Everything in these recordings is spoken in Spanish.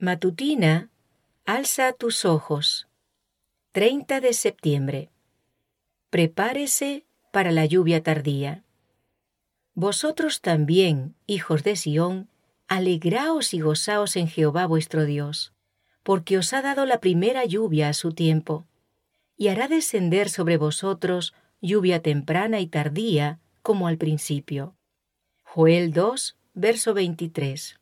Matutina, alza tus ojos. 30 de septiembre. Prepárese para la lluvia tardía. Vosotros también, hijos de Sión, alegraos y gozaos en Jehová vuestro Dios, porque os ha dado la primera lluvia a su tiempo, y hará descender sobre vosotros lluvia temprana y tardía, como al principio. Joel 2, verso 23.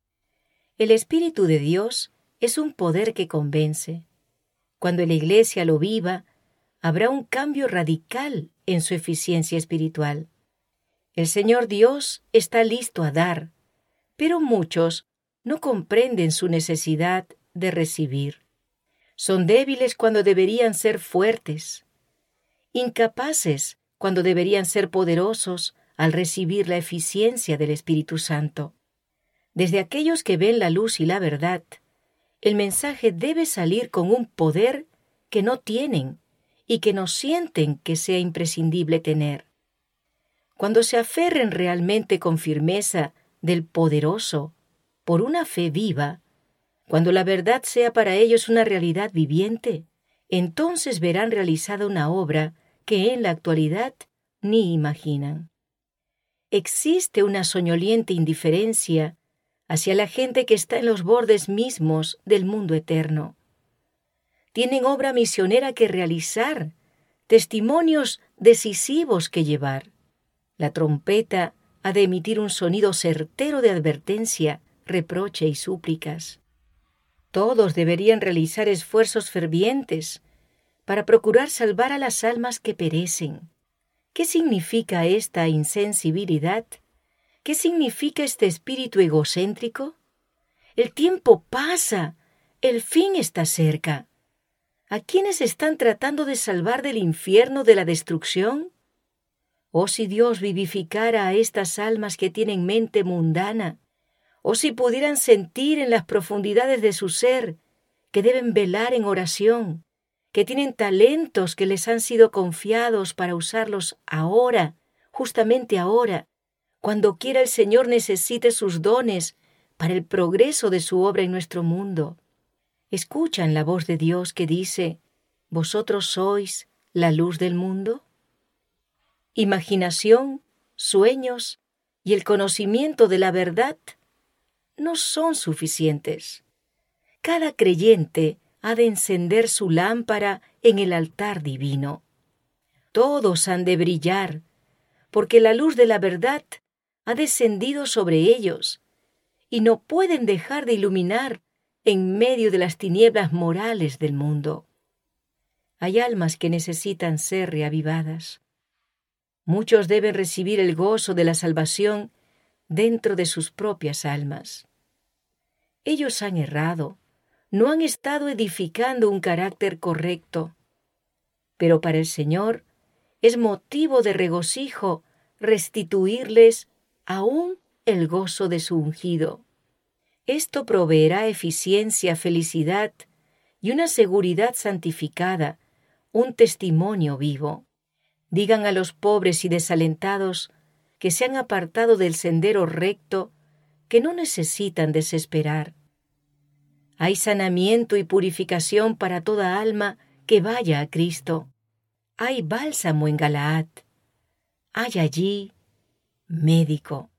El Espíritu de Dios es un poder que convence. Cuando la Iglesia lo viva, habrá un cambio radical en su eficiencia espiritual. El Señor Dios está listo a dar, pero muchos no comprenden su necesidad de recibir. Son débiles cuando deberían ser fuertes, incapaces cuando deberían ser poderosos al recibir la eficiencia del Espíritu Santo. Desde aquellos que ven la luz y la verdad, el mensaje debe salir con un poder que no tienen y que no sienten que sea imprescindible tener. Cuando se aferren realmente con firmeza del poderoso por una fe viva, cuando la verdad sea para ellos una realidad viviente, entonces verán realizada una obra que en la actualidad ni imaginan. Existe una soñoliente indiferencia hacia la gente que está en los bordes mismos del mundo eterno. Tienen obra misionera que realizar, testimonios decisivos que llevar. La trompeta ha de emitir un sonido certero de advertencia, reproche y súplicas. Todos deberían realizar esfuerzos fervientes para procurar salvar a las almas que perecen. ¿Qué significa esta insensibilidad? ¿Qué significa este espíritu egocéntrico? El tiempo pasa, el fin está cerca. ¿A quiénes están tratando de salvar del infierno de la destrucción? Oh, si Dios vivificara a estas almas que tienen mente mundana, oh, si pudieran sentir en las profundidades de su ser que deben velar en oración, que tienen talentos que les han sido confiados para usarlos ahora, justamente ahora, cuando quiera el Señor necesite sus dones para el progreso de su obra en nuestro mundo. ¿Escuchan la voz de Dios que dice, «Vosotros sois la luz del mundo»? Imaginación, sueños y el conocimiento de la verdad no son suficientes. Cada creyente ha de encender su lámpara en el altar divino. Todos han de brillar, porque la luz de la verdad ha descendido sobre ellos y no pueden dejar de iluminar en medio de las tinieblas morales del mundo. Hay almas que necesitan ser reavivadas. Muchos deben recibir el gozo de la salvación dentro de sus propias almas. Ellos han errado, no han estado edificando un carácter correcto, pero para el Señor es motivo de regocijo restituirles aún el gozo de su ungido. Esto proveerá eficiencia, felicidad y una seguridad santificada, un testimonio vivo. Digan a los pobres y desalentados que se han apartado del sendero recto, que no necesitan desesperar. Hay sanamiento y purificación para toda alma que vaya a Cristo. Hay bálsamo en Galaad. Hay allí médico.